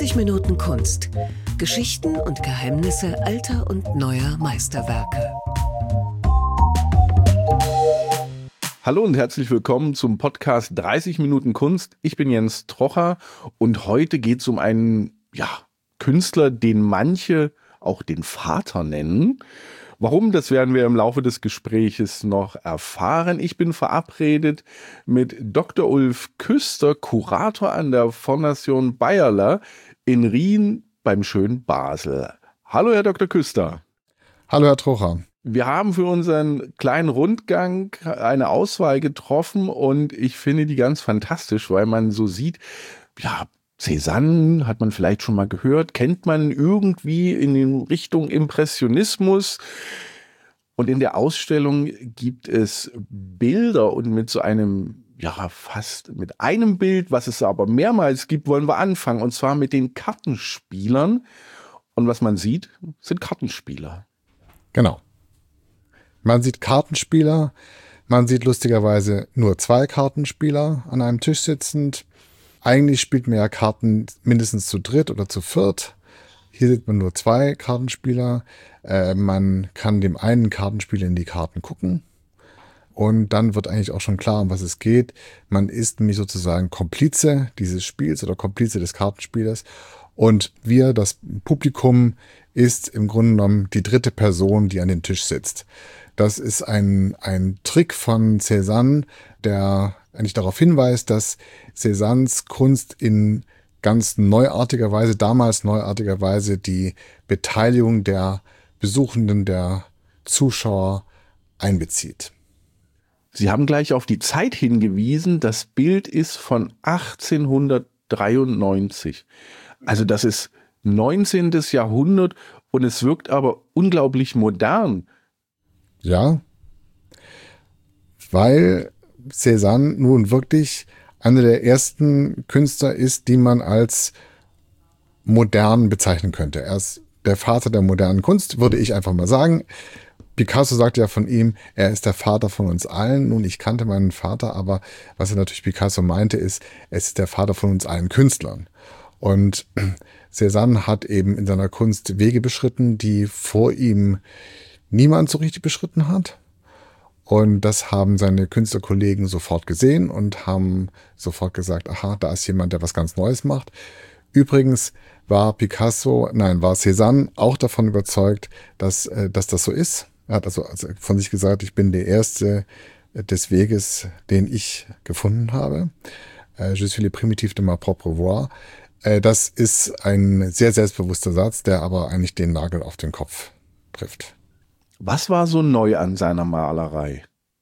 30 Minuten Kunst. Geschichten und Geheimnisse alter und neuer Meisterwerke. Hallo und herzlich willkommen zum Podcast 30 Minuten Kunst. Ich bin Jens Trocher und heute geht es um einen Künstler, den manche auch den Vater nennen. Warum, das werden wir im Laufe des Gespräches noch erfahren. Ich bin verabredet mit Dr. Ulf Küster, Kurator an der Fondation Bayerler in Rien beim schönen Basel. Hallo, Herr Dr. Küster. Hallo, Herr Trocher. Wir haben für unseren kleinen Rundgang eine Auswahl getroffen und ich finde die ganz fantastisch, weil man so sieht, Cézanne hat man vielleicht schon mal gehört, kennt man irgendwie in Richtung Impressionismus. Und in der Ausstellung gibt es Bilder und mit so einem, fast mit einem Bild, was es aber mehrmals gibt, wollen wir anfangen. Und zwar mit den Kartenspielern. Und was man sieht, sind Kartenspieler. Genau. Man sieht Kartenspieler, man sieht lustigerweise nur 2 Kartenspieler an einem Tisch sitzend. Eigentlich spielt man ja Karten mindestens zu dritt oder zu viert. Hier sieht man nur 2 Kartenspieler. Man kann dem einen Kartenspieler in die Karten gucken. Und dann wird eigentlich auch schon klar, um was es geht. Man ist nämlich sozusagen Komplize dieses Spiels oder Komplize des Kartenspielers. Und wir, das Publikum, ist im Grunde genommen die dritte Person, die an dem Tisch sitzt. Das ist ein Trick von Cézanne, der eigentlich darauf hinweist, dass Cézannes Kunst in ganz neuartiger Weise, damals neuartiger Weise, die Beteiligung der Besuchenden, der Zuschauer einbezieht. Sie haben gleich auf die Zeit hingewiesen. Das Bild ist von 1893. Also das ist 19. Jahrhundert und es wirkt aber unglaublich modern. Ja, weil Cézanne nun wirklich einer der ersten Künstler ist, die man als modern bezeichnen könnte. Er ist der Vater der modernen Kunst, würde ich einfach mal sagen. Picasso sagt ja von ihm, er ist der Vater von uns allen. Nun, ich kannte meinen Vater, aber was er natürlich Picasso meinte, ist, es ist der Vater von uns allen Künstlern. Und Cézanne hat eben in seiner Kunst Wege beschritten, die vor ihm niemand so richtig beschritten hat. Und das haben seine Künstlerkollegen sofort gesehen und haben sofort gesagt, aha, da ist jemand, der was ganz Neues macht. Übrigens war Cézanne auch davon überzeugt, dass das so ist. Er hat also von sich gesagt, ich bin der Erste des Weges, den ich gefunden habe. Je suis le primitif de ma propre voix. Das ist ein sehr selbstbewusster Satz, der aber eigentlich den Nagel auf den Kopf trifft. Was war so neu an seiner Malerei?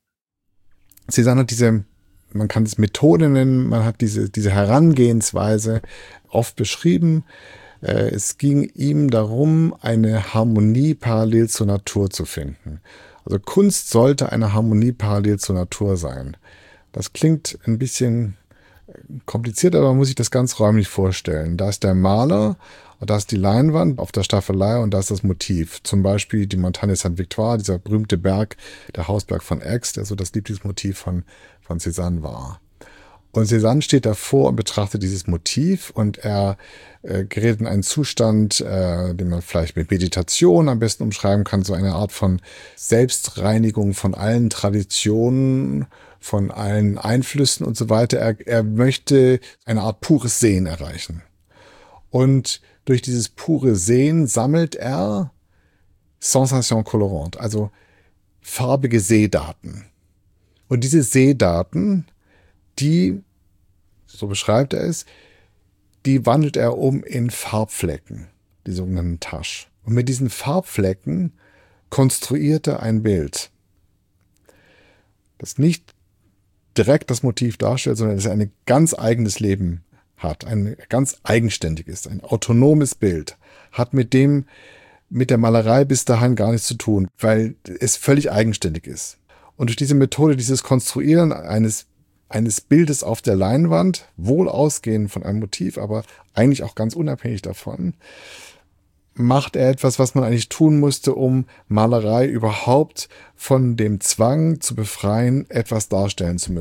Cézanne hat man kann es Methode nennen, man hat diese Herangehensweise oft beschrieben. Es ging ihm darum, eine Harmonie parallel zur Natur zu finden. Also Kunst sollte eine Harmonie parallel zur Natur sein. Das klingt ein bisschen kompliziert, aber man muss sich das ganz räumlich vorstellen. Da ist der Maler und da ist die Leinwand auf der Staffelei und da ist das Motiv. Zum Beispiel die Montagne Sainte-Victoire, dieser berühmte Berg, der Hausberg von Aix, der so das Lieblingsmotiv von Cézanne war. Und Cézanne steht davor und betrachtet dieses Motiv und er gerät in einen Zustand, den man vielleicht mit Meditation am besten umschreiben kann, so eine Art von Selbstreinigung von allen Traditionen, von allen Einflüssen und so weiter. Er möchte eine Art pures Sehen erreichen. Und durch dieses pure Sehen sammelt er Sensations colorantes, also farbige Sehdaten. Und diese Sehdaten, die, so beschreibt er es, die wandelt er um in Farbflecken, die sogenannten Taches. Und mit diesen Farbflecken konstruiert er ein Bild, das nicht direkt das Motiv darstellt, sondern das ein ganz eigenes Leben hat, ein ganz eigenständiges, ein autonomes Bild, hat mit der Malerei bis dahin gar nichts zu tun, weil es völlig eigenständig ist. Und durch diese Methode, dieses Konstruieren eines Bildes auf der Leinwand, wohl ausgehend von einem Motiv, aber eigentlich auch ganz unabhängig davon, macht er etwas, was man eigentlich tun musste, um Malerei überhaupt von dem Zwang zu befreien, etwas darstellen zu müssen.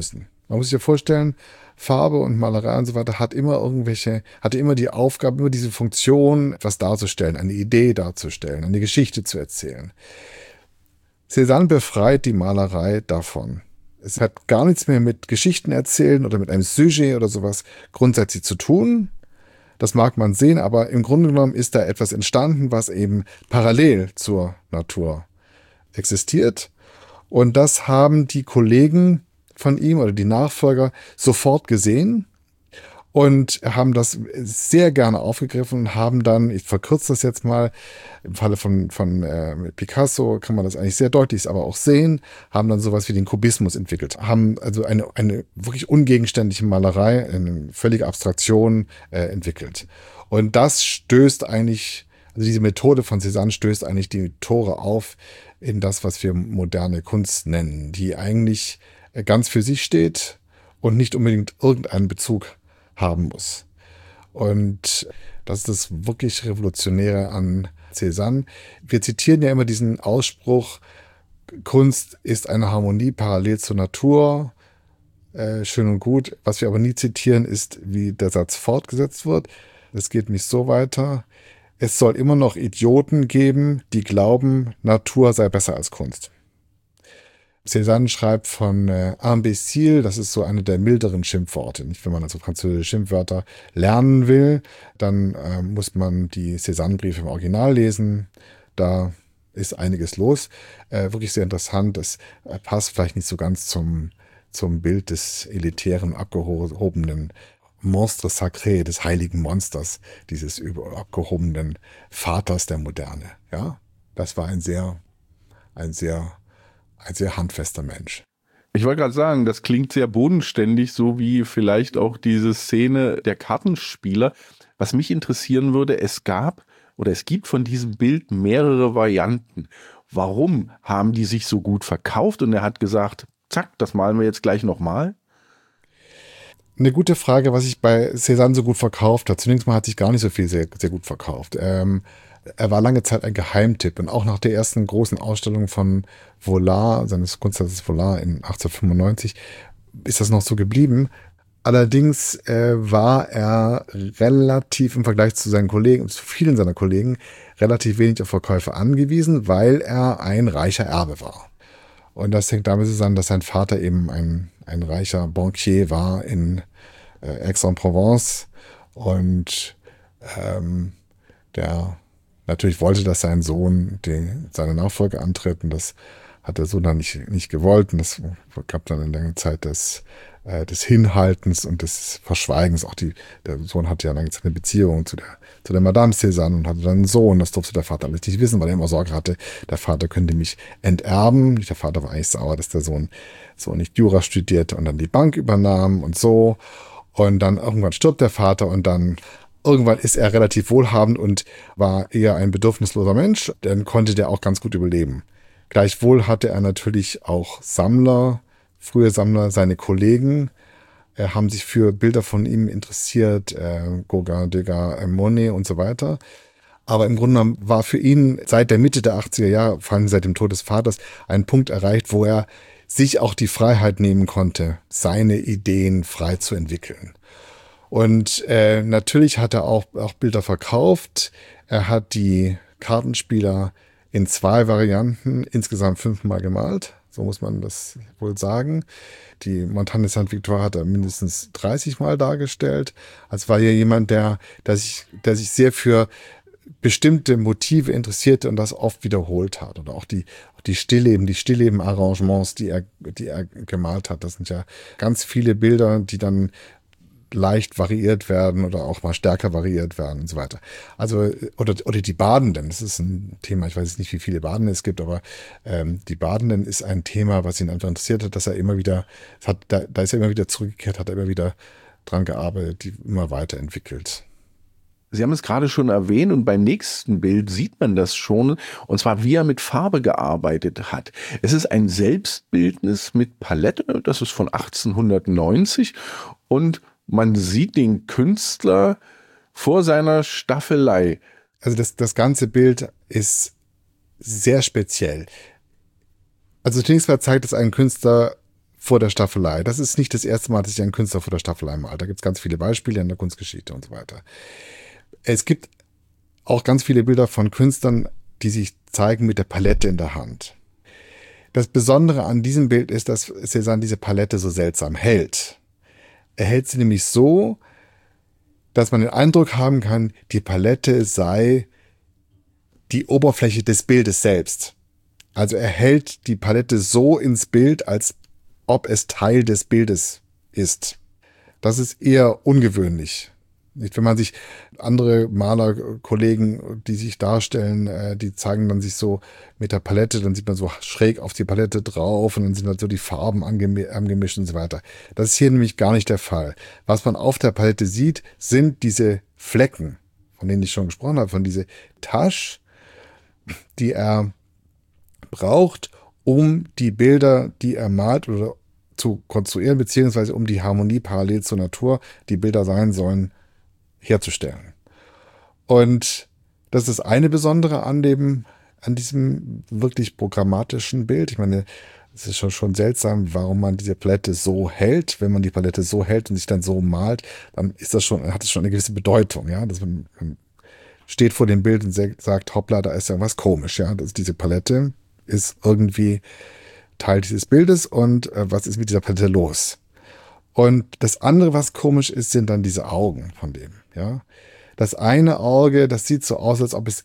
Man muss sich ja vorstellen, Farbe und Malerei und so weiter hatte immer die Aufgabe, immer diese Funktion, etwas darzustellen, eine Idee darzustellen, eine Geschichte zu erzählen. Cézanne befreit die Malerei davon. Es hat gar nichts mehr mit Geschichten erzählen oder mit einem Sujet oder sowas grundsätzlich zu tun. Das mag man sehen, aber im Grunde genommen ist da etwas entstanden, was eben parallel zur Natur existiert. Und das haben die Kollegen von ihm oder die Nachfolger sofort gesehen und haben das sehr gerne aufgegriffen und haben dann, ich verkürze das jetzt mal, im Falle von Picasso kann man das eigentlich sehr deutlich aber auch sehen, haben dann sowas wie den Kubismus entwickelt, haben also eine wirklich ungegenständliche Malerei, eine völlige Abstraktion entwickelt. Und das stößt eigentlich, also diese Methode von Cézanne stößt eigentlich die Tore auf in das, was wir moderne Kunst nennen, die eigentlich ganz für sich steht und nicht unbedingt irgendeinen Bezug haben muss. Und das ist das wirklich Revolutionäre an Cézanne. Wir zitieren ja immer diesen Ausspruch, Kunst ist eine Harmonie parallel zur Natur, schön und gut. Was wir aber nie zitieren, ist, wie der Satz fortgesetzt wird. Es geht nicht so weiter. Es soll immer noch Idioten geben, die glauben, Natur sei besser als Kunst. Cézanne schreibt von imbécile, das ist so eine der milderen Schimpfworte. Nicht, wenn man also französische Schimpfwörter lernen will, dann muss man die Cézanne-Briefe im Original lesen. Da ist einiges los. Wirklich sehr interessant. Das passt vielleicht nicht so ganz zum Bild des elitären, abgehobenen Monstre sacré, des heiligen Monsters, dieses abgehobenen Vaters der Moderne. Ja, das war ein sehr handfester Mensch. Ich wollte gerade sagen, das klingt sehr bodenständig, so wie vielleicht auch diese Szene der Kartenspieler. Was mich interessieren würde, es gibt von diesem Bild mehrere Varianten. Warum haben die sich so gut verkauft? Und er hat gesagt, zack, das malen wir jetzt gleich nochmal. Eine gute Frage, was sich bei Cézanne so gut verkauft hat. Zunächst mal hat sich gar nicht so viel sehr, sehr gut verkauft. Er war lange Zeit ein Geheimtipp und auch nach der ersten großen Ausstellung von Vollard, seines Kunstwerks Vollard in 1895, ist das noch so geblieben. Allerdings war er relativ im Vergleich zu seinen Kollegen, zu vielen seiner Kollegen, relativ wenig auf Verkäufe angewiesen, weil er ein reicher Erbe war. Und das hängt damit zusammen, dass sein Vater eben ein reicher Bankier war in Aix-en-Provence und der natürlich wollte, dass sein Sohn seine Nachfolge antritt, und das hat der Sohn dann nicht gewollt. Und das gab dann eine lange Zeit des Hinhaltens und des Verschweigens. Auch der Sohn hatte ja lange Zeit eine Beziehung zu der Madame Cézanne und hatte dann einen Sohn. Das durfte der Vater alles nicht wissen, weil er immer Sorge hatte, der Vater könnte mich enterben. Der Vater war eigentlich sauer, dass der Sohn so nicht Jura studierte und dann die Bank übernahm und so. Und dann irgendwann stirbt der Vater und dann irgendwann ist er relativ wohlhabend und war eher ein bedürfnisloser Mensch. Dann konnte der auch ganz gut überleben. Gleichwohl hatte er natürlich auch frühe Sammler, seine Kollegen, haben sich für Bilder von ihm interessiert, Gauguin, Degas, Monet und so weiter. Aber im Grunde genommen war für ihn seit der Mitte der 80er Jahre, vor allem seit dem Tod des Vaters, ein Punkt erreicht, wo er sich auch die Freiheit nehmen konnte, seine Ideen frei zu entwickeln. Und natürlich hat er auch Bilder verkauft. Er hat die Kartenspieler in 2 Varianten insgesamt 5-mal gemalt. So muss man das wohl sagen. Die Montagne Sainte-Victoire hat er mindestens 30-mal dargestellt. Also war hier jemand, der sich sehr für bestimmte Motive interessierte und das oft wiederholt hat. Oder auch die Stillleben-Arrangements, die er gemalt hat. Das sind ja ganz viele Bilder, die dann leicht variiert werden oder auch mal stärker variiert werden und so weiter. Also, oder die Badenden, das ist ein Thema, ich weiß jetzt nicht, wie viele Badende es gibt, aber die Badenden ist ein Thema, was ihn einfach interessiert hat, dass er immer wieder, da ist er immer wieder zurückgekehrt, hat er immer wieder dran gearbeitet, die immer weiterentwickelt. Sie haben es gerade schon erwähnt und beim nächsten Bild sieht man das schon, und zwar wie er mit Farbe gearbeitet hat. Es ist ein Selbstbildnis mit Palette, das ist von 1890, und man sieht den Künstler vor seiner Staffelei. Also das ganze Bild ist sehr speziell. Also zunächst mal zeigt es einen Künstler vor der Staffelei. Das ist nicht das erste Mal, dass sich ein Künstler vor der Staffelei malt. Da gibt es ganz viele Beispiele in der Kunstgeschichte und so weiter. Es gibt auch ganz viele Bilder von Künstlern, die sich zeigen mit der Palette in der Hand. Das Besondere an diesem Bild ist, dass Cézanne diese Palette so seltsam hält. Er hält sie nämlich so, dass man den Eindruck haben kann, die Palette sei die Oberfläche des Bildes selbst. Also er hält die Palette so ins Bild, als ob es Teil des Bildes ist. Das ist eher ungewöhnlich. Nicht, wenn man sich andere Malerkollegen, die sich darstellen, die zeigen dann sich so mit der Palette, dann sieht man so schräg auf die Palette drauf und dann sind halt so die Farben angemischt und so weiter. Das ist hier nämlich gar nicht der Fall. Was man auf der Palette sieht, sind diese Flecken, von denen ich schon gesprochen habe, von diese Tache, die er braucht, um die Bilder, die er malt oder zu konstruieren, beziehungsweise um die Harmonie parallel zur Natur, die Bilder sein sollen, herzustellen. Und das ist das eine Besondere an diesem wirklich programmatischen Bild. Ich meine, es ist schon seltsam, warum man diese Palette so hält. Wenn man die Palette so hält und sich dann so malt, dann hat es schon eine gewisse Bedeutung, ja, dass man steht vor dem Bild und sagt, hoppla, da ist ja was komisch, ja, diese Palette ist irgendwie Teil dieses Bildes und was ist mit dieser Palette los? Und das andere, was komisch ist, sind dann diese Augen von dem, ja. Das eine Auge, das sieht so aus, als ob es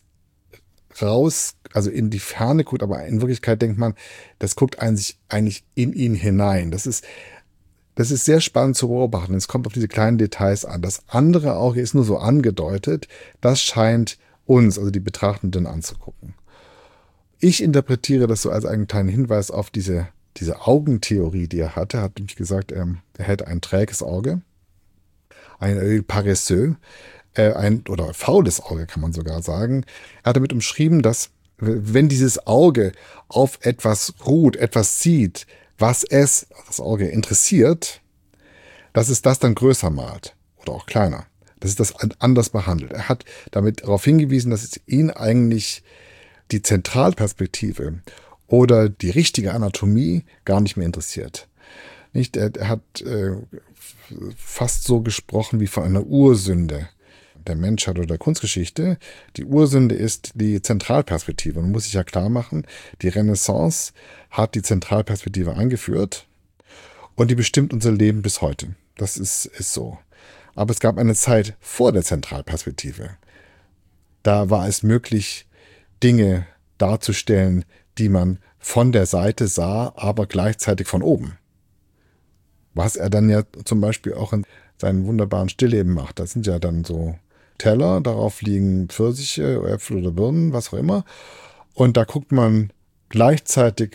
also in die Ferne guckt, aber in Wirklichkeit denkt man, das guckt eigentlich in ihn hinein. Das ist sehr spannend zu beobachten. Es kommt auf diese kleinen Details an. Das andere Auge ist nur so angedeutet. Das scheint uns, also die Betrachtenden, anzugucken. Ich interpretiere das so als einen kleinen Hinweis auf diese Augentheorie, die er hatte. Er hat nämlich gesagt, er hätte ein träges Auge, ein œil paresseux, oder faules Auge, kann man sogar sagen. Er hat damit umschrieben, dass wenn dieses Auge auf etwas ruht, etwas sieht, was das Auge interessiert, dass es das dann größer malt oder auch kleiner. Dass es das anders behandelt. Er hat damit darauf hingewiesen, dass es ihn eigentlich die Zentralperspektive oder die richtige Anatomie gar nicht mehr interessiert. Nicht? Er hat fast so gesprochen wie von einer Ursünde der Menschheit oder der Kunstgeschichte. Die Ursünde ist die Zentralperspektive. Man muss sich ja klar machen, die Renaissance hat die Zentralperspektive eingeführt und die bestimmt unser Leben bis heute. Das ist so. Aber es gab eine Zeit vor der Zentralperspektive. Da war es möglich, Dinge darzustellen, die man von der Seite sah, aber gleichzeitig von oben. Was er dann ja zum Beispiel auch in seinen wunderbaren Stillleben macht. Das sind ja dann so Teller, darauf liegen Pfirsiche, Äpfel oder Birnen, was auch immer. Und da guckt man gleichzeitig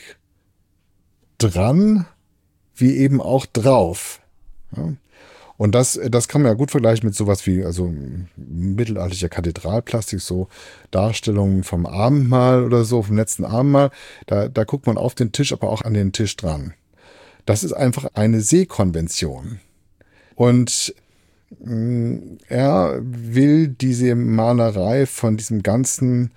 dran, wie eben auch drauf. Ja. Und das kann man ja gut vergleichen mit sowas wie, also mittelalterlicher Kathedralplastik, so Darstellungen vom Abendmahl oder so, vom letzten Abendmahl. Da guckt man auf den Tisch, aber auch an den Tisch dran. Das ist einfach eine Sehkonvention. Und er will diese Malerei von diesem ganzen,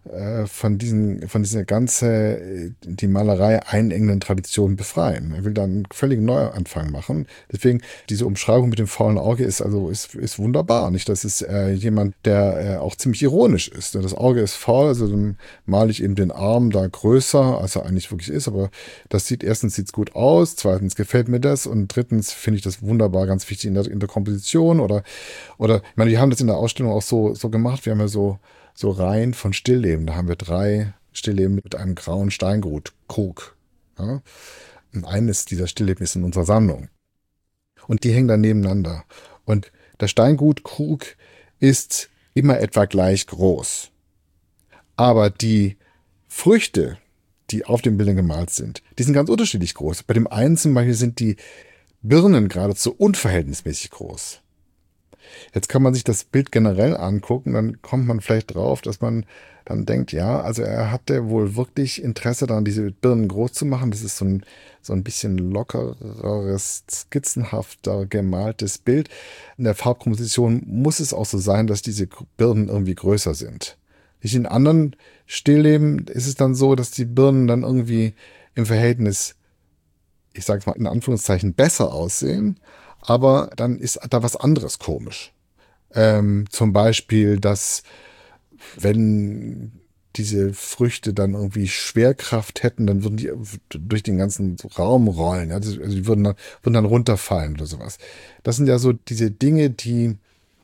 die Malerei einengenden Tradition befreien. Er will dann einen völligen Neuanfang machen. Deswegen, diese Umschreibung mit dem faulen Auge ist wunderbar. Nicht? Das ist jemand, der auch ziemlich ironisch ist. Das Auge ist faul, also dann male ich eben den Arm da größer, als er eigentlich wirklich ist. Aber erstens sieht's gut aus, zweitens gefällt mir das und drittens finde ich das wunderbar, ganz wichtig in der Komposition oder, ich meine, wir haben das in der Ausstellung auch so gemacht. Wir haben ja so Reihen von Stillleben. Da haben wir 3 Stillleben mit einem grauen Steinkrug. Ja? Und eines dieser Stillleben ist in unserer Sammlung. Und die hängen dann nebeneinander. Und der Steinkrug ist immer etwa gleich groß. Aber die Früchte, die auf den Bildern gemalt sind, die sind ganz unterschiedlich groß. Bei dem einen zum Beispiel sind die Birnen geradezu unverhältnismäßig groß. Jetzt kann man sich das Bild generell angucken, dann kommt man vielleicht drauf, dass man dann denkt, ja, also er hatte wohl wirklich Interesse daran, diese Birnen groß zu machen. Das ist so ein bisschen lockeres, skizzenhafter gemaltes Bild. In der Farbkomposition muss es auch so sein, dass diese Birnen irgendwie größer sind. In anderen Stillleben ist es dann so, dass die Birnen dann irgendwie im Verhältnis ich sage es mal in Anführungszeichen, besser aussehen, aber dann ist da was anderes komisch. Zum Beispiel, dass wenn diese Früchte dann irgendwie Schwerkraft hätten, dann würden die durch den ganzen Raum rollen. Ja? Also die würden dann runterfallen oder sowas. Das sind ja so diese Dinge, die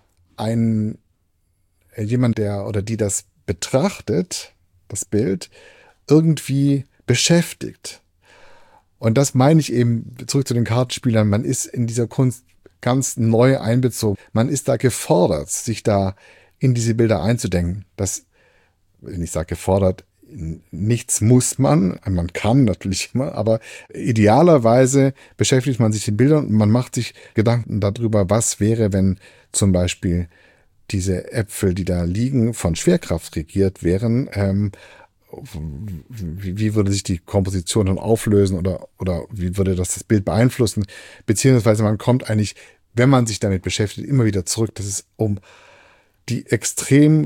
jemand, der oder die das betrachtet, das Bild, irgendwie beschäftigt. Und das meine ich eben, zurück zu den Kartenspielern, man ist in dieser Kunst ganz neu einbezogen. Man ist da gefordert, sich da in diese Bilder einzudenken. Das, wenn ich sage gefordert, nichts muss man kann natürlich immer, aber idealerweise beschäftigt man sich mit den Bildern und man macht sich Gedanken darüber, was wäre, wenn zum Beispiel diese Äpfel, die da liegen, von Schwerkraft regiert wären. Wie würde sich die Komposition dann auflösen oder wie würde das Bild beeinflussen? Beziehungsweise man kommt eigentlich, wenn man sich damit beschäftigt, immer wieder zurück, dass es um die extrem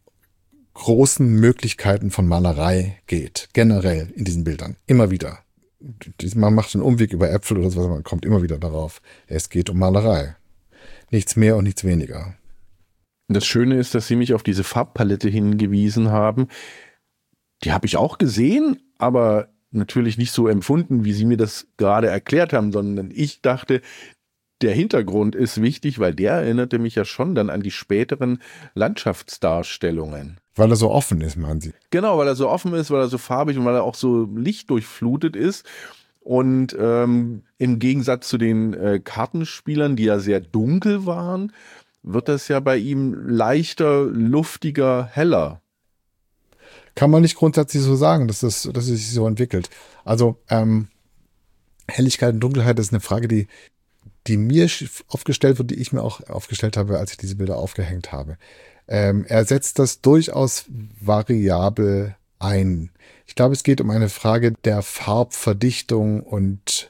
großen Möglichkeiten von Malerei geht, generell in diesen Bildern, immer wieder. Man macht einen Umweg über Äpfel oder sowas, man kommt immer wieder darauf. Es geht um Malerei. Nichts mehr und nichts weniger. Das Schöne ist, dass Sie mich auf diese Farbpalette hingewiesen haben. Die habe ich auch gesehen, aber natürlich nicht so empfunden, wie Sie mir das gerade erklärt haben, sondern ich dachte, der Hintergrund ist wichtig, weil der erinnerte mich ja schon dann an die späteren Landschaftsdarstellungen. Weil er so offen ist, meinen Sie? Genau, weil er so offen ist, weil er so farbig und weil er auch so lichtdurchflutet ist. Und im Gegensatz zu den Kartenspielern, die ja sehr dunkel waren, wird das ja bei ihm leichter, luftiger, heller. Kann man nicht grundsätzlich so sagen, dass es sich so entwickelt. Also Helligkeit und Dunkelheit ist eine Frage, die mir aufgestellt wird, die ich mir auch aufgestellt habe, als ich diese Bilder aufgehängt habe. Er setzt das durchaus variabel ein. Ich glaube, es geht um eine Frage der Farbverdichtung und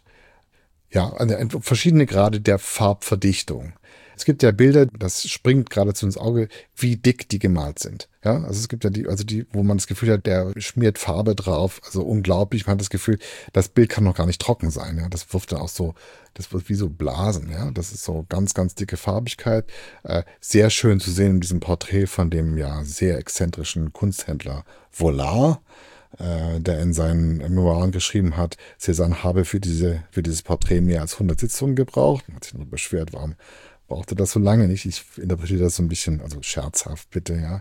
ja, also verschiedene Grade der Farbverdichtung. Es gibt ja Bilder, das springt geradezu ins Auge, wie dick die gemalt sind. Ja, also es gibt ja die, wo man das Gefühl hat, der schmiert Farbe drauf. Also unglaublich. Man hat das Gefühl, das Bild kann noch gar nicht trocken sein. Ja, das wirft dann auch so, das wird wie so Blasen. Ja, das ist so ganz, ganz dicke Farbigkeit. Sehr schön zu sehen in diesem Porträt von dem ja sehr exzentrischen Kunsthändler Vollard, der in seinen Memoiren geschrieben hat, Cézanne habe für dieses Porträt mehr als 100 Sitzungen gebraucht. Man hat sich nur beschwert, warum brauchte das so lange nicht. Ich interpretiere das so ein bisschen, also scherzhaft bitte, ja,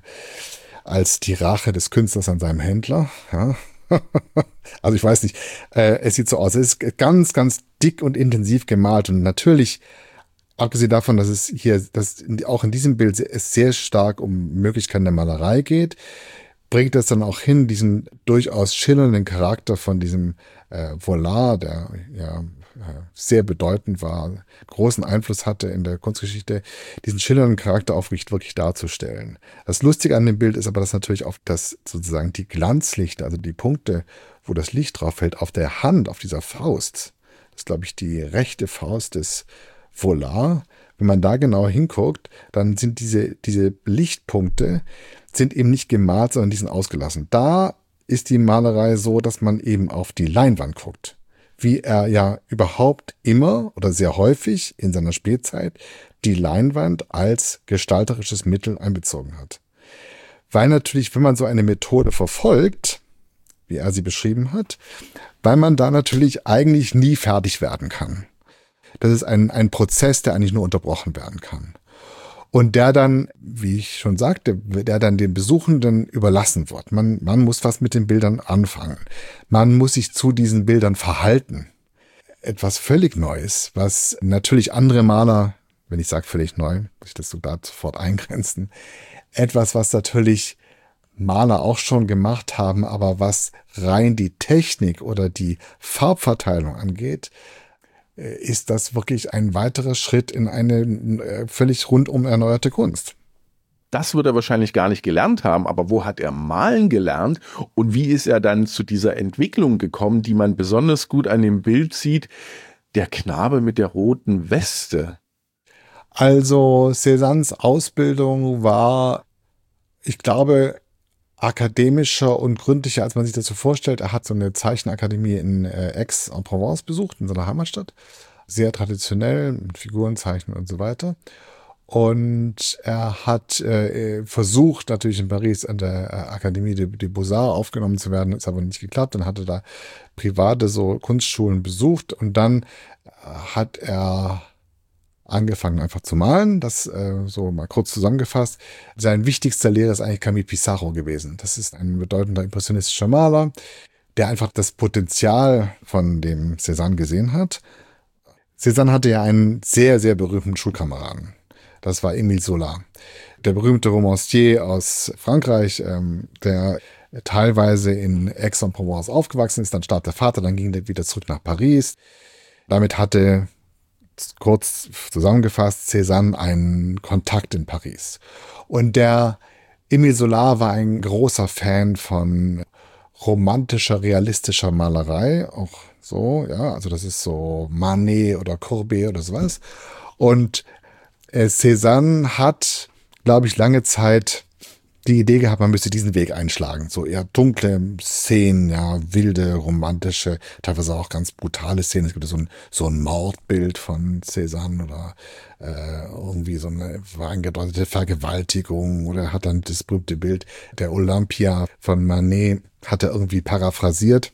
als die Rache des Künstlers an seinem Händler. Ja. Also ich weiß nicht, es sieht so aus. Es ist ganz, ganz dick und intensiv gemalt und natürlich, abgesehen davon, dass es hier, dass auch in diesem Bild es sehr stark um Möglichkeiten der Malerei geht, bringt es dann auch hin, diesen durchaus schillernden Charakter von diesem Vollard, der ja sehr bedeutend war, großen Einfluss hatte in der Kunstgeschichte, diesen schillernden Charakter wirklich darzustellen. Das Lustige an dem Bild ist aber, dass natürlich auf das sozusagen die Glanzlichter, also die Punkte, wo das Licht drauf fällt, auf der Hand, auf dieser Faust, das ist, glaube ich, die rechte Faust des Vollard. Wenn man da genau hinguckt, dann sind diese Lichtpunkte sind eben nicht gemalt, sondern die sind ausgelassen. Da ist die Malerei so, dass man eben auf die Leinwand guckt. Wie er ja überhaupt immer oder sehr häufig in seiner Spätzeit die Leinwand als gestalterisches Mittel einbezogen hat. Weil natürlich, wenn man so eine Methode verfolgt, wie er sie beschrieben hat, weil man da natürlich eigentlich nie fertig werden kann. Das ist ein Prozess, der eigentlich nur unterbrochen werden kann. Und der dann, wie ich schon sagte, der dann den Besuchenden überlassen wird. Man muss was mit den Bildern anfangen. Man muss sich zu diesen Bildern verhalten. Etwas völlig Neues, was natürlich andere Maler, wenn ich sage völlig neu, muss ich das sogar sofort eingrenzen, etwas, was natürlich Maler auch schon gemacht haben, aber was rein die Technik oder die Farbverteilung angeht, ist das wirklich ein weiterer Schritt in eine völlig rundum erneuerte Kunst. Das wird er wahrscheinlich gar nicht gelernt haben, aber wo hat er malen gelernt und wie ist er dann zu dieser Entwicklung gekommen, die man besonders gut an dem Bild sieht, der Knabe mit der roten Weste? Also Cézannes Ausbildung war, ich glaube, akademischer und gründlicher, als man sich das so vorstellt. Er hat so eine Zeichenakademie in Aix-en-Provence besucht, in seiner Heimatstadt. Sehr traditionell, mit Figurenzeichnen und so weiter. Und er hat versucht, natürlich in Paris an der Akademie des Beaux-Arts aufgenommen zu werden, ist aber nicht geklappt. Dann hat er da private so Kunstschulen besucht und dann hat er angefangen einfach zu malen. Das so mal kurz zusammengefasst. Sein wichtigster Lehrer ist eigentlich Camille Pissarro gewesen. Das ist ein bedeutender impressionistischer Maler, der einfach das Potenzial von dem Cézanne gesehen hat. Cézanne hatte ja einen sehr, sehr berühmten Schulkameraden. Das war Émile Zola, der berühmte Romancier aus Frankreich, der teilweise in Aix-en-Provence aufgewachsen ist. Dann starb der Vater, dann ging er wieder zurück nach Paris. Damit hatte, kurz zusammengefasst, Cézanne einen Kontakt in Paris. Und der Émile Zola war ein großer Fan von romantischer, realistischer Malerei. Auch so, ja, also das ist so Manet oder Courbet oder sowas. Und Cézanne hat, glaube ich, lange Zeit die Idee gehabt, man müsste diesen Weg einschlagen. So eher dunkle Szenen, ja, wilde, romantische, teilweise auch ganz brutale Szenen. Es gibt so ein Mordbild von Cézanne oder irgendwie so eine angedeutete Vergewaltigung, oder hat dann das berühmte Bild der Olympia von Manet, hat er irgendwie paraphrasiert.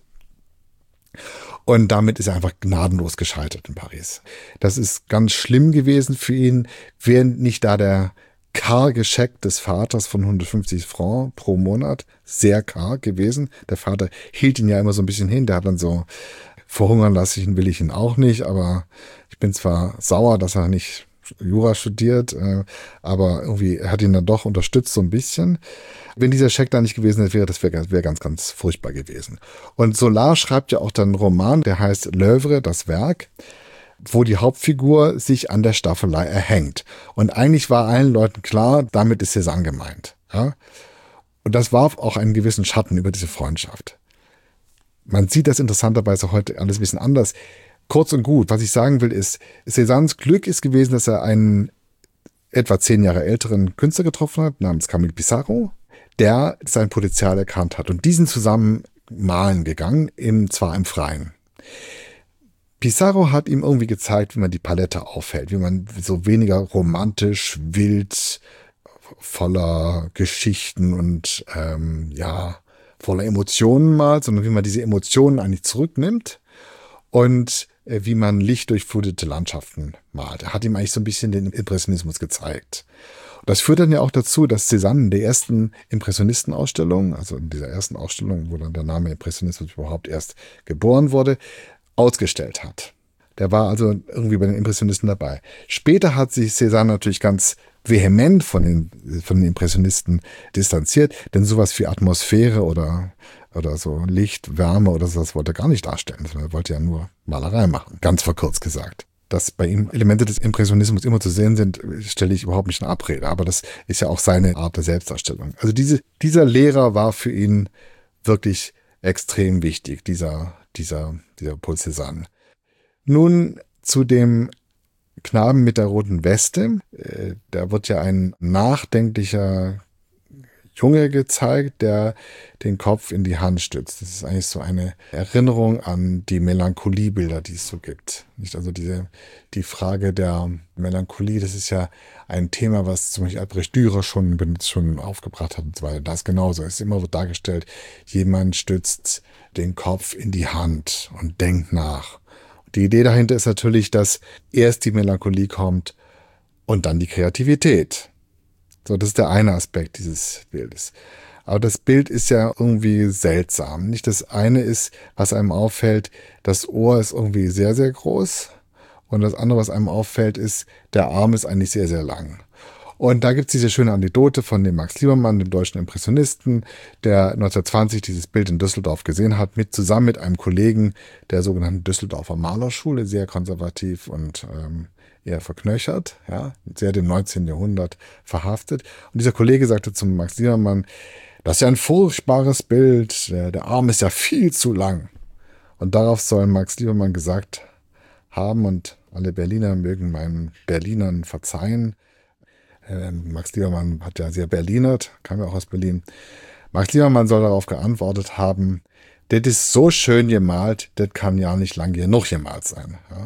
Und damit ist er einfach gnadenlos gescheitert in Paris. Das ist ganz schlimm gewesen für ihn, wäre nicht da der karge Scheck des Vaters von 150 Francs pro Monat, sehr karg gewesen. Der Vater hielt ihn ja immer so ein bisschen hin, der hat dann so, verhungern lasse ich ihn, will ich ihn auch nicht, aber ich bin zwar sauer, dass er nicht Jura studiert, aber irgendwie er hat ihn dann doch unterstützt so ein bisschen. Wenn dieser Scheck da nicht gewesen wäre, das wäre ganz, ganz furchtbar gewesen. Und Zola schreibt ja auch dann einen Roman, der heißt L'œuvre, das Werk, wo die Hauptfigur sich an der Staffelei erhängt. Und eigentlich war allen Leuten klar, damit ist Cézanne gemeint. Ja? Und das warf auch einen gewissen Schatten über diese Freundschaft. Man sieht das interessanterweise heute alles ein bisschen anders. Kurz und gut, was ich sagen will, ist, Cézannes Glück ist gewesen, dass er einen etwa 10 Jahre älteren Künstler getroffen hat, namens Camille Pissarro, der sein Potenzial erkannt hat und diesen zusammen malen gegangen, zwar im Freien. Pissarro hat ihm irgendwie gezeigt, wie man die Palette aufhält, wie man so weniger romantisch, wild, voller Geschichten und voller Emotionen malt, sondern wie man diese Emotionen eigentlich zurücknimmt und wie man lichtdurchflutete Landschaften malt. Er hat ihm eigentlich so ein bisschen den Impressionismus gezeigt. Und das führt dann ja auch dazu, dass Cézanne in der ersten Impressionistenausstellung, also in dieser ersten Ausstellung, wo dann der Name Impressionismus überhaupt erst geboren wurde, ausgestellt hat. Der war also irgendwie bei den Impressionisten dabei. Später hat sich Cézanne natürlich ganz vehement von den Impressionisten distanziert, denn sowas wie Atmosphäre oder so Licht, Wärme oder sowas wollte er gar nicht darstellen. Er wollte ja nur Malerei machen, ganz verkürzt gesagt. Dass bei ihm Elemente des Impressionismus immer zu sehen sind, stelle ich überhaupt nicht in Abrede. Aber das ist ja auch seine Art der Selbstdarstellung. Also dieser Lehrer war für ihn wirklich extrem wichtig, dieser Paul Cézanne. Nun zu dem Knaben mit der roten Weste. Da wird ja ein nachdenklicher Junge gezeigt, der den Kopf in die Hand stützt. Das ist eigentlich so eine Erinnerung an die Melancholiebilder, die es so gibt. Nicht also die Frage der Melancholie, das ist ja ein Thema, was zum Beispiel Albrecht Dürer schon aufgebracht hat und so weiter. Das genauso. Es immer wird dargestellt, jemand stützt den Kopf in die Hand und denkt nach. Die Idee dahinter ist natürlich, dass erst die Melancholie kommt und dann die Kreativität. So, das ist der eine Aspekt dieses Bildes. Aber das Bild ist ja irgendwie seltsam. Nicht das eine ist, was einem auffällt, das Ohr ist irgendwie sehr, sehr groß. Und das andere, was einem auffällt, ist, der Arm ist eigentlich sehr, sehr lang. Und da gibt es diese schöne Anekdote von dem Max Liebermann, dem deutschen Impressionisten, der 1920 dieses Bild in Düsseldorf gesehen hat, zusammen mit einem Kollegen der sogenannten Düsseldorfer Malerschule, sehr konservativ und eher verknöchert, ja, sehr dem 19. Jahrhundert verhaftet. Und dieser Kollege sagte zum Max Liebermann, das ist ja ein furchtbares Bild, der Arm ist ja viel zu lang. Und darauf soll Max Liebermann gesagt haben, und alle Berliner mögen meinen Berlinern verzeihen, Max Liebermann hat ja sehr Berlinert, kam ja auch aus Berlin. Max Liebermann soll darauf geantwortet haben, das ist so schön gemalt, das kann ja nicht lang genug gemalt sein. Ja.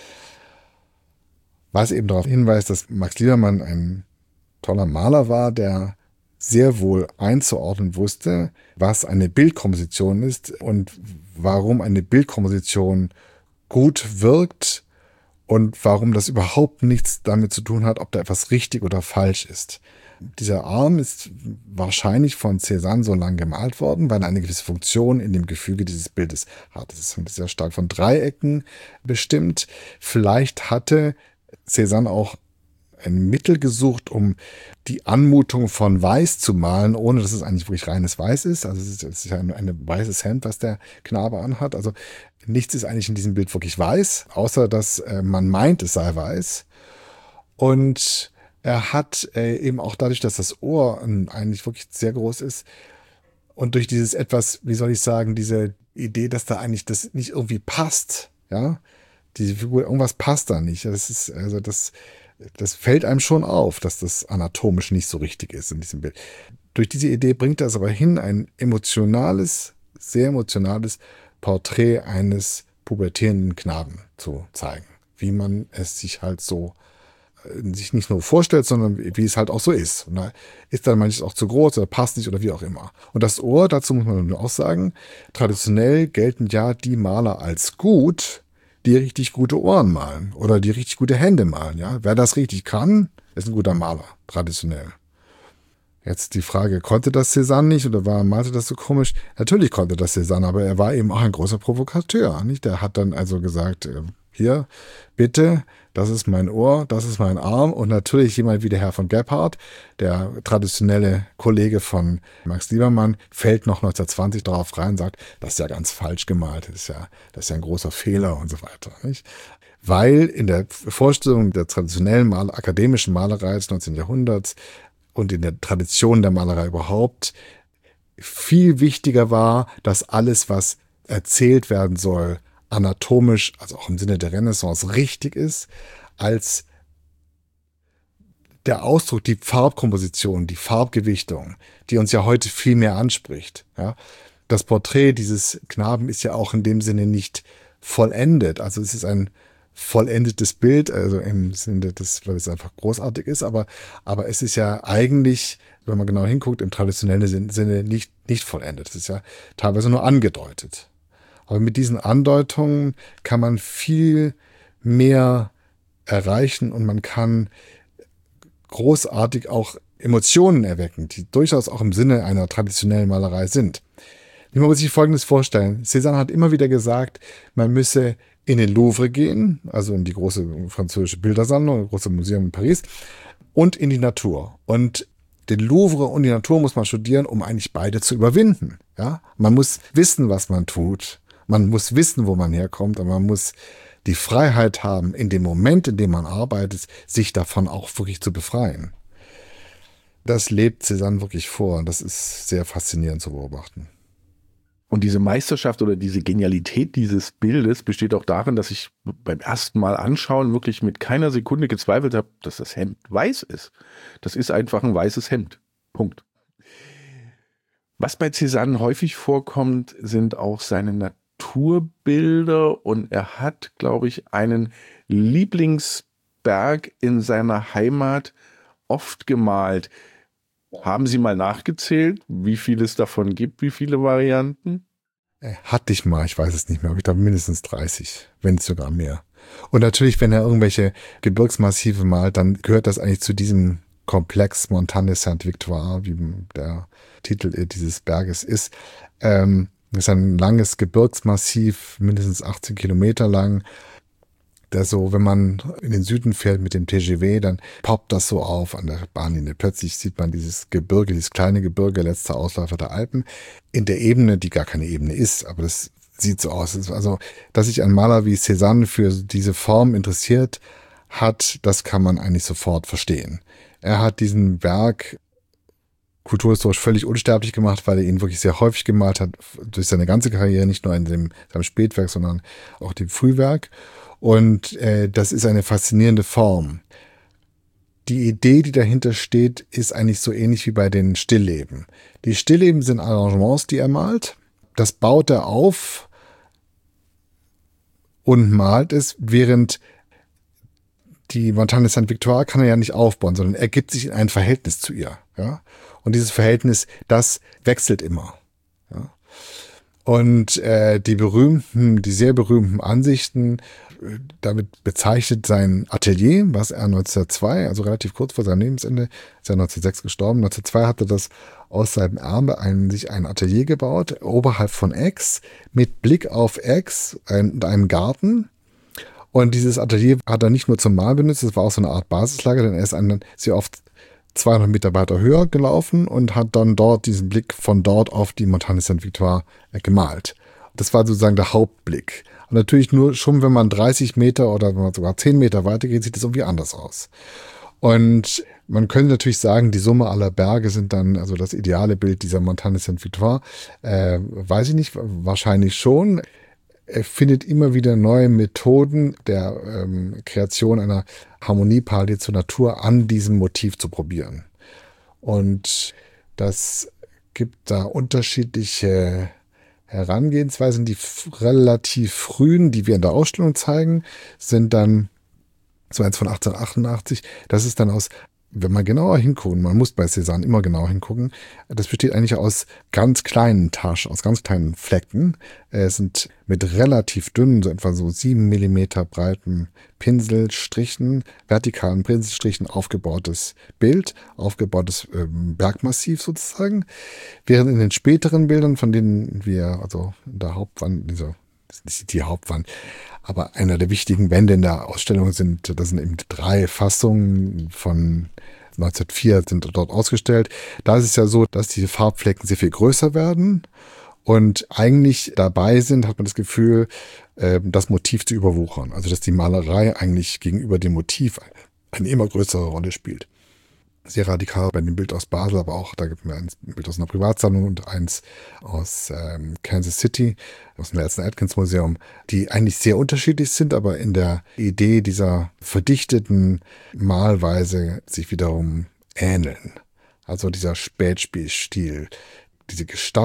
Was eben darauf hinweist, dass Max Liebermann ein toller Maler war, der sehr wohl einzuordnen wusste, was eine Bildkomposition ist und warum eine Bildkomposition gut wirkt und warum das überhaupt nichts damit zu tun hat, ob da etwas richtig oder falsch ist. Dieser Arm ist wahrscheinlich von Cézanne so lang gemalt worden, weil er eine gewisse Funktion in dem Gefüge dieses Bildes hat. Es ist sehr stark von Dreiecken bestimmt. Vielleicht hatte Cézanne auch ein Mittel gesucht, um die Anmutung von Weiß zu malen, ohne dass es eigentlich wirklich reines Weiß ist. Also es ist ja ein weißes Hemd, was der Knabe anhat. Also nichts ist eigentlich in diesem Bild wirklich weiß, außer dass man meint, es sei weiß. Und er hat eben auch dadurch, dass das Ohr eigentlich wirklich sehr groß ist und durch dieses etwas, wie soll ich sagen, diese Idee, dass da eigentlich das nicht irgendwie passt, ja, diese Figur, irgendwas passt da nicht. Das fällt einem schon auf, dass das anatomisch nicht so richtig ist in diesem Bild. Durch diese Idee bringt er es aber hin, ein emotionales, sehr emotionales Porträt eines pubertierenden Knaben zu zeigen, wie man es sich halt so sich nicht nur vorstellt, sondern wie es halt auch so ist. Und da ist dann manches auch zu groß oder passt nicht oder wie auch immer. Und das Ohr, dazu muss man nur auch sagen, traditionell gelten ja die Maler als gut, die richtig gute Ohren malen oder die richtig gute Hände malen. Ja? Wer das richtig kann, ist ein guter Maler, traditionell. Jetzt die Frage, konnte das Cézanne nicht oder malte das so komisch? Natürlich konnte das Cézanne, aber er war eben auch ein großer Provokateur. Nicht? Der hat dann also gesagt, hier, bitte, das ist mein Ohr, das ist mein Arm und natürlich jemand wie der Herr von Gebhardt, der traditionelle Kollege von Max Liebermann, fällt noch 1920 darauf rein und sagt, das ist ja ganz falsch gemalt, das ist ja ein großer Fehler und so weiter. Nicht? Weil in der Vorstellung der traditionellen akademischen Malerei des 19. Jahrhunderts und in der Tradition der Malerei überhaupt viel wichtiger war, dass alles, was erzählt werden soll, anatomisch, also auch im Sinne der Renaissance, richtig ist, als der Ausdruck, die Farbkomposition, die Farbgewichtung, die uns ja heute viel mehr anspricht. Ja? Das Porträt dieses Knaben ist ja auch in dem Sinne nicht vollendet. Also es ist ein vollendetes Bild, also im Sinne des, weil es einfach großartig ist, aber es ist ja eigentlich, wenn man genau hinguckt, im traditionellen Sinne nicht vollendet. Es ist ja teilweise nur angedeutet. Aber mit diesen Andeutungen kann man viel mehr erreichen und man kann großartig auch Emotionen erwecken, die durchaus auch im Sinne einer traditionellen Malerei sind. Man muss sich Folgendes vorstellen. Cézanne hat immer wieder gesagt, man müsse in den Louvre gehen, also in die große französische Bildersammlung, das große Museum in Paris, und in die Natur. Und den Louvre und die Natur muss man studieren, um eigentlich beide zu überwinden. Ja? Man muss wissen, was man tut. Man muss wissen, wo man herkommt, aber man muss die Freiheit haben, in dem Moment, in dem man arbeitet, sich davon auch wirklich zu befreien. Das lebt Cézanne wirklich vor und das ist sehr faszinierend zu beobachten. Und diese Meisterschaft oder diese Genialität dieses Bildes besteht auch darin, dass ich beim ersten Mal anschauen wirklich mit keiner Sekunde gezweifelt habe, dass das Hemd weiß ist. Das ist einfach ein weißes Hemd. Punkt. Was bei Cézanne häufig vorkommt, sind auch seine Naturbilder und er hat, glaube ich, einen Lieblingsberg in seiner Heimat oft gemalt. Haben Sie mal nachgezählt, wie viel es davon gibt, wie viele Varianten? Hatte ich mal, ich weiß es nicht mehr, aber ich glaube mindestens 30, wenn nicht sogar mehr. Und natürlich, wenn er irgendwelche Gebirgsmassive malt, dann gehört das eigentlich zu diesem Komplex Montagne Sainte-Victoire, wie der Titel dieses Berges ist. Das ist ein langes Gebirgsmassiv, mindestens 18 Kilometer lang. Der so, wenn man in den Süden fährt mit dem TGV, dann poppt das so auf an der Bahnlinie. Plötzlich sieht man dieses Gebirge, dieses kleine Gebirge, letzter Ausläufer der Alpen, in der Ebene, die gar keine Ebene ist, aber das sieht so aus. Also, dass sich ein Maler wie Cézanne für diese Form interessiert hat, das kann man eigentlich sofort verstehen. Er hat diesen Berg kulturhistorisch völlig unsterblich gemacht, weil er ihn wirklich sehr häufig gemalt hat, durch seine ganze Karriere, nicht nur in seinem Spätwerk, sondern auch dem Frühwerk. Und das ist eine faszinierende Form, die Idee, die dahinter steht, ist eigentlich so ähnlich wie bei den Stillleben. Die Stillleben sind Arrangements, die er malt. Das baut er auf und malt es, während die Montagne Sainte-Victoire kann er ja nicht aufbauen, sondern er gibt sich in ein Verhältnis zu ihr. Ja? Und dieses Verhältnis, das wechselt immer. Ja? Und die sehr berühmten Ansichten, damit bezeichnet sein Atelier, was er 1902, also relativ kurz vor seinem Lebensende, ist er 1906 gestorben, 1902 hatte das aus seinem Erbe sich ein Atelier gebaut, oberhalb von Aix, mit Blick auf Aix und einem Garten. Und dieses Atelier hat er nicht nur zum Malen benutzt, es war auch so eine Art Basislager, denn er ist sehr oft 200 Meter weiter höher gelaufen und hat dann dort diesen Blick von dort auf die Montagne Sainte-Victoire gemalt. Das war sozusagen der Hauptblick. Und natürlich nur schon, wenn man 30 Meter oder wenn man sogar 10 Meter weiter geht, sieht das irgendwie anders aus. Und man könnte natürlich sagen, die Summe aller Berge sind dann also das ideale Bild dieser Montagne Sainte-Victoire. Weiß ich nicht, wahrscheinlich schon. Er findet immer wieder neue Methoden der Kreation einer Harmonieparallel zur Natur an diesem Motiv zu probieren. Und das gibt da unterschiedliche Herangehensweisen. Die relativ frühen, die wir in der Ausstellung zeigen, sind dann so eins von 1888. Das ist dann wenn man genauer hinguckt, man muss bei Cézanne immer genauer hingucken, das besteht eigentlich aus ganz kleinen Taschen, aus ganz kleinen Flecken. Es sind mit relativ dünnen, so etwa so 7 Millimeter breiten Pinselstrichen, vertikalen Pinselstrichen aufgebautes Bild, aufgebautes Bergmassiv sozusagen. Während in den späteren Bildern, von denen wir, also in der Hauptwand, das ist nicht die Hauptwand, aber einer der wichtigen Wände in der Ausstellung das sind eben 3 Fassungen von 1904 sind dort ausgestellt. Da ist es ja so, dass diese Farbflecken sehr viel größer werden und eigentlich dabei sind, hat man das Gefühl, das Motiv zu überwuchern. Also dass die Malerei eigentlich gegenüber dem Motiv eine immer größere Rolle spielt. Sehr radikal bei dem Bild aus Basel, aber auch, da gibt es ein Bild aus einer Privatsammlung und eins aus Kansas City, aus dem Nelson Atkins Museum, die eigentlich sehr unterschiedlich sind, aber in der Idee dieser verdichteten Malweise sich wiederum ähneln. Also dieser Spätspielstil, diese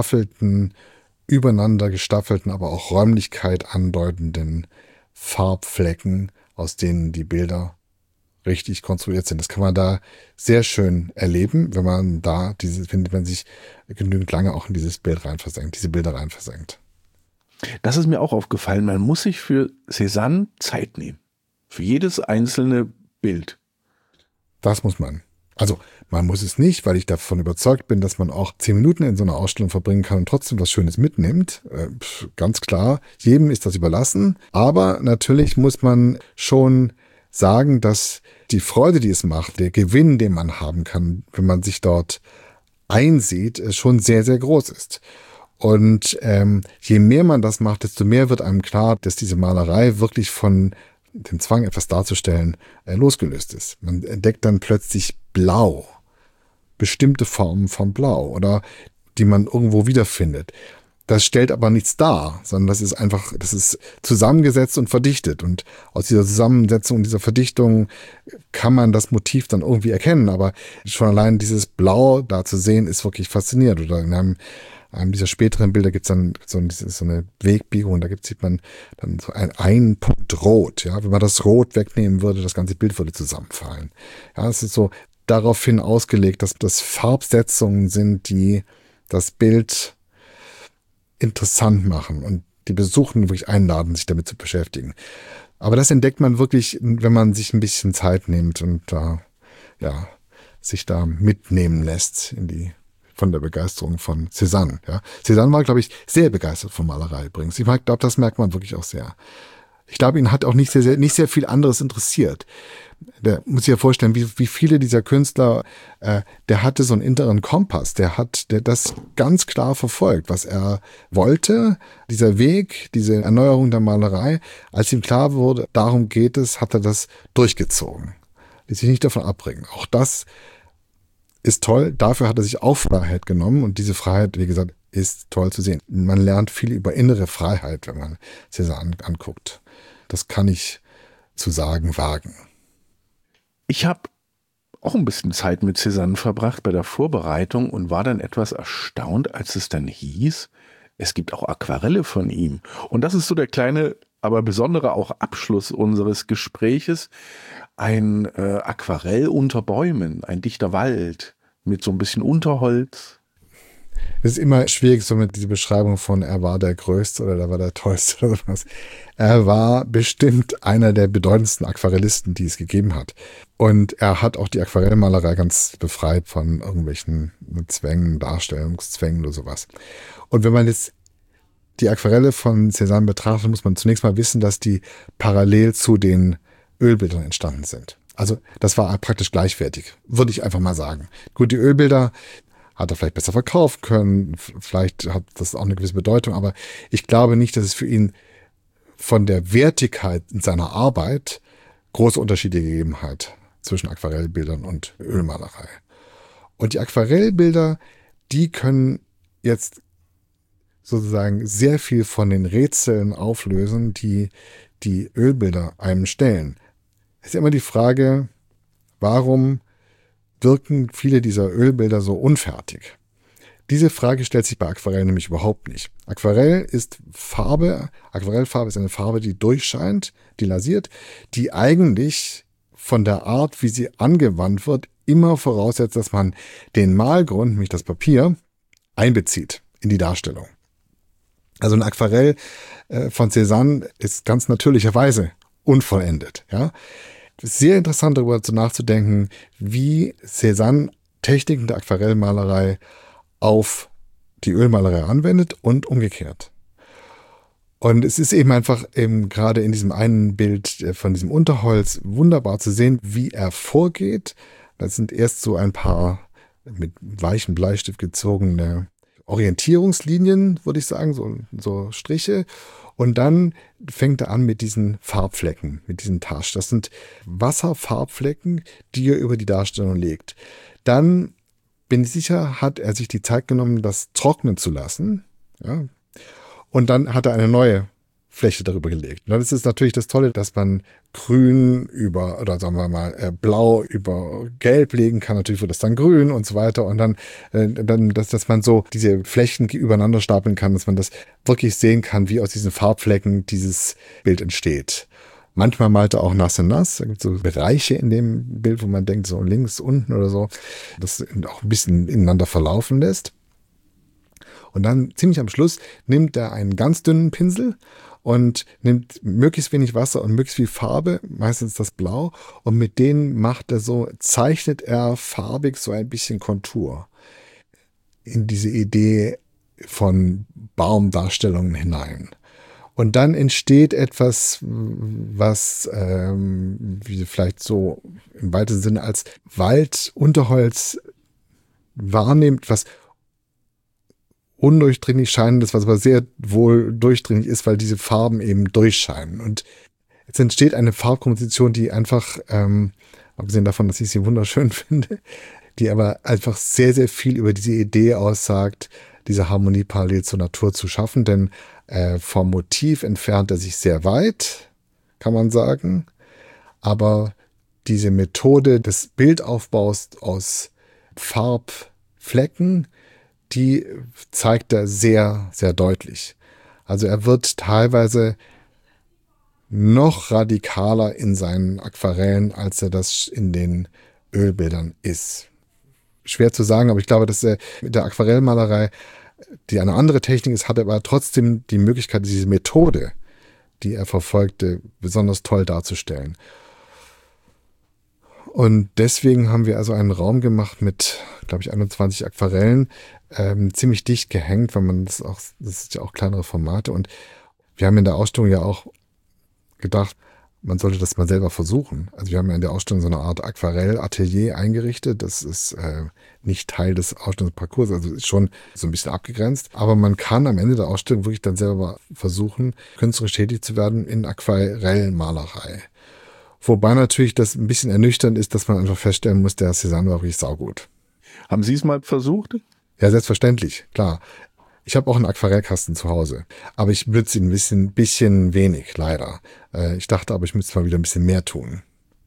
übereinander gestaffelten, aber auch Räumlichkeit andeutenden Farbflecken, aus denen die Bilder richtig konstruiert sind. Das kann man da sehr schön erleben, wenn man wenn man sich genügend lange auch in diese Bilder reinversenkt. Das ist mir auch aufgefallen. Man muss sich für Cézanne Zeit nehmen. Für jedes einzelne Bild. Das muss man. Also man muss es nicht, weil ich davon überzeugt bin, dass man auch 10 Minuten in so einer Ausstellung verbringen kann und trotzdem was Schönes mitnimmt. Ganz klar, jedem ist das überlassen. Aber natürlich muss man schon sagen, dass die Freude, die es macht, der Gewinn, den man haben kann, wenn man sich dort einsieht, schon sehr, sehr groß ist. Und je mehr man das macht, desto mehr wird einem klar, dass diese Malerei wirklich von dem Zwang, etwas darzustellen, losgelöst ist. Man entdeckt dann plötzlich Blau, bestimmte Formen von Blau oder die man irgendwo wiederfindet. Das stellt aber nichts dar, sondern das ist zusammengesetzt und verdichtet. Und aus dieser Zusammensetzung, dieser Verdichtung kann man das Motiv dann irgendwie erkennen. Aber schon allein dieses Blau da zu sehen, ist wirklich faszinierend. Oder in einem dieser späteren Bilder gibt es dann so eine Wegbiegung. Da sieht man dann so einen Punkt Rot. Ja, wenn man das Rot wegnehmen würde, das ganze Bild würde zusammenfallen. Ja, es ist so daraufhin ausgelegt, dass das Farbsetzungen sind, die das Bild interessant machen und die Besuchenden wirklich einladen, sich damit zu beschäftigen. Aber das entdeckt man wirklich, wenn man sich ein bisschen Zeit nimmt und sich da mitnehmen lässt von der Begeisterung von Cézanne. Ja. Cézanne war, glaube ich, sehr begeistert von Malerei übrigens. Ich glaube, das merkt man wirklich auch sehr. Ich glaube, ihn hat auch nicht sehr viel anderes interessiert. Der muss sich ja vorstellen, wie viele dieser Künstler, der hatte so einen inneren Kompass, der das ganz klar verfolgt, was er wollte, dieser Weg, diese Erneuerung der Malerei. Als ihm klar wurde, darum geht es, hat er das durchgezogen. Ließ sich nicht davon abbringen. Auch das ist toll. Dafür hat er sich auch Freiheit genommen und diese Freiheit, wie gesagt, ist toll zu sehen. Man lernt viel über innere Freiheit, wenn man Cézanne anguckt. Das kann ich zu sagen wagen. Ich habe auch ein bisschen Zeit mit Cézanne verbracht bei der Vorbereitung und war dann etwas erstaunt, als es dann hieß, es gibt auch Aquarelle von ihm. Und das ist so der kleine, aber besondere auch Abschluss unseres Gespräches. Ein Aquarell unter Bäumen, ein dichter Wald mit so ein bisschen Unterholz. Es ist immer schwierig, so mit dieser Beschreibung von er war der Größte oder er war der Tollste oder sowas. Er war bestimmt einer der bedeutendsten Aquarellisten, die es gegeben hat. Und er hat auch die Aquarellmalerei ganz befreit von irgendwelchen Zwängen, Darstellungszwängen oder sowas. Und wenn man jetzt die Aquarelle von Cézanne betrachtet, muss man zunächst mal wissen, dass die parallel zu den Ölbildern entstanden sind. Also das war praktisch gleichwertig, würde ich einfach mal sagen. Gut, die Ölbilder hat er vielleicht besser verkaufen können, vielleicht hat das auch eine gewisse Bedeutung, aber ich glaube nicht, dass es für ihn von der Wertigkeit in seiner Arbeit große Unterschiede gegeben hat zwischen Aquarellbildern und Ölmalerei. Und die Aquarellbilder, die können jetzt sozusagen sehr viel von den Rätseln auflösen, die die Ölbilder einem stellen. Es ist immer die Frage, warum wirken viele dieser Ölbilder so unfertig? Diese Frage stellt sich bei Aquarell nämlich überhaupt nicht. Aquarellfarbe ist eine Farbe, die durchscheint, die lasiert, die eigentlich von der Art, wie sie angewandt wird, immer voraussetzt, dass man den Malgrund, nämlich das Papier, einbezieht in die Darstellung. Also ein Aquarell von Cézanne ist ganz natürlicherweise unvollendet. Ja? Sehr interessant darüber nachzudenken, wie Cézanne Techniken der Aquarellmalerei auf die Ölmalerei anwendet und umgekehrt. Und es ist eben einfach gerade in diesem einen Bild von diesem Unterholz wunderbar zu sehen, wie er vorgeht. Das sind erst so ein paar mit weichem Bleistift gezogene Orientierungslinien, würde ich sagen, so Striche. Und dann fängt er an mit diesen Farbflecken, mit diesen Taschen. Das sind Wasserfarbflecken, die er über die Darstellung legt. Dann, bin ich sicher, hat er sich die Zeit genommen, das trocknen zu lassen. Ja. Und dann hat er eine neue Fläche darüber gelegt. Und dann ist es natürlich das Tolle, dass man grün oder sagen wir mal blau über gelb legen kann. Natürlich wird das dann grün und so weiter. Und dann dass man so diese Flächen übereinander stapeln kann, dass man das wirklich sehen kann, wie aus diesen Farbflecken dieses Bild entsteht. Manchmal malt er auch nass in nass. Da gibt es so Bereiche in dem Bild, wo man denkt, so links, unten oder so, das auch ein bisschen ineinander verlaufen lässt. Und dann ziemlich am Schluss nimmt er einen ganz dünnen Pinsel und nimmt möglichst wenig Wasser und möglichst viel Farbe, meistens das Blau, und mit denen zeichnet er farbig so ein bisschen Kontur in diese Idee von Baumdarstellungen hinein. Und dann entsteht etwas, was wie vielleicht so im weitesten Sinne als Waldunterholz wahrnimmt, was undurchdringlich scheinendes, was aber sehr wohl durchdringlich ist, weil diese Farben eben durchscheinen. Und jetzt entsteht eine Farbkomposition, die einfach, abgesehen davon, dass ich sie wunderschön finde, die aber einfach sehr, sehr viel über diese Idee aussagt, diese Harmonie parallel zur Natur zu schaffen, denn vom Motiv entfernt er sich sehr weit, kann man sagen, aber diese Methode des Bildaufbaus aus Farbflecken, die zeigt er sehr, sehr deutlich. Also er wird teilweise noch radikaler in seinen Aquarellen, als er das in den Ölbildern ist. Schwer zu sagen, aber ich glaube, dass er mit der Aquarellmalerei, die eine andere Technik ist, hat er aber trotzdem die Möglichkeit, diese Methode, die er verfolgte, besonders toll darzustellen. Und deswegen haben wir also einen Raum gemacht mit, glaube ich, 21 Aquarellen, ziemlich dicht gehängt, weil das ist ja auch kleinere Formate. Und wir haben in der Ausstellung ja auch gedacht, man sollte das mal selber versuchen. Also wir haben ja in der Ausstellung so eine Art Aquarellatelier eingerichtet. Das ist nicht Teil des Ausstellungsparcours, also ist schon so ein bisschen abgegrenzt. Aber man kann am Ende der Ausstellung wirklich dann selber versuchen, künstlerisch tätig zu werden in Aquarellmalerei. Wobei natürlich das ein bisschen ernüchternd ist, dass man einfach feststellen muss, der Cézanne war wirklich saugut. Haben Sie es mal versucht? Ja, selbstverständlich, klar. Ich habe auch einen Aquarellkasten zu Hause, aber ich benutze ihn ein bisschen wenig, leider. Ich dachte aber, ich müsste mal wieder ein bisschen mehr tun.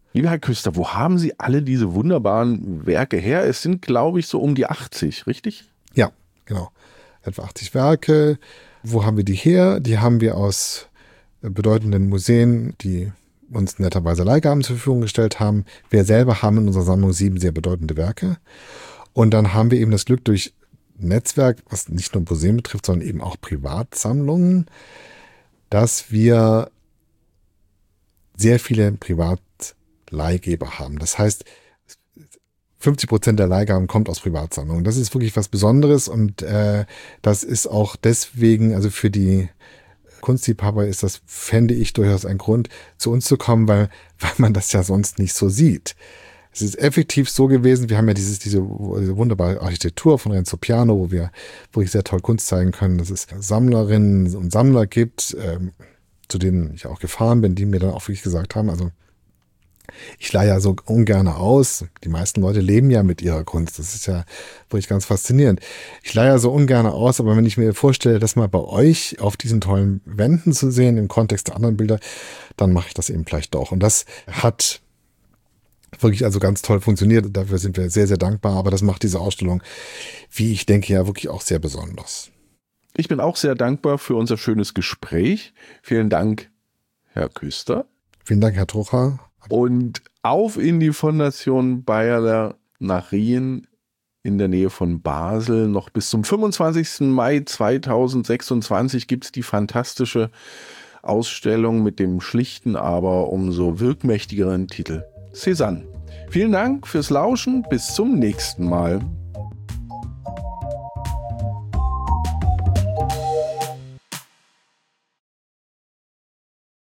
Lieber Herr Küster, wo haben Sie alle diese wunderbaren Werke her? Es sind, glaube ich, so um die 80, richtig? Ja, genau. Etwa 80 Werke. Wo haben wir die her? Die haben wir aus bedeutenden Museen, die uns netterweise Leihgaben zur Verfügung gestellt haben. Wir selber haben in unserer Sammlung 7 sehr bedeutende Werke. Und dann haben wir eben das Glück durch Netzwerk, was nicht nur Museen betrifft, sondern eben auch Privatsammlungen, dass wir sehr viele Privatleihgeber haben. Das heißt, 50% der Leihgaben kommt aus Privatsammlungen. Das ist wirklich was Besonderes und das ist auch deswegen, also für die Kunstliebhaber ist das, fände ich, durchaus ein Grund, zu uns zu kommen, weil man das ja sonst nicht so sieht. Es ist effektiv so gewesen, wir haben ja diese wunderbare Architektur von Renzo Piano, wo wir wirklich sehr toll Kunst zeigen können, dass es Sammlerinnen und Sammler gibt, zu denen ich auch gefahren bin, die mir dann auch wirklich gesagt haben, also ich leihe ja so ungern aus. Die meisten Leute leben ja mit ihrer Kunst. Das ist ja wirklich ganz faszinierend. Ich leihe ja so ungern aus, aber wenn ich mir vorstelle, das mal bei euch auf diesen tollen Wänden zu sehen, im Kontext der anderen Bilder, dann mache ich das eben vielleicht doch. Und das hat wirklich also ganz toll funktioniert. Dafür sind wir sehr, sehr dankbar. Aber das macht diese Ausstellung, wie ich denke, ja wirklich auch sehr besonders. Ich bin auch sehr dankbar für unser schönes Gespräch. Vielen Dank, Herr Küster. Vielen Dank, Herr Trocher. Und auf in die Fondation Bayerler nach Rien in der Nähe von Basel. Noch bis zum 25. Mai 2026 gibt es die fantastische Ausstellung mit dem schlichten, aber umso wirkmächtigeren Titel Cézanne. Vielen Dank fürs Lauschen. Bis zum nächsten Mal.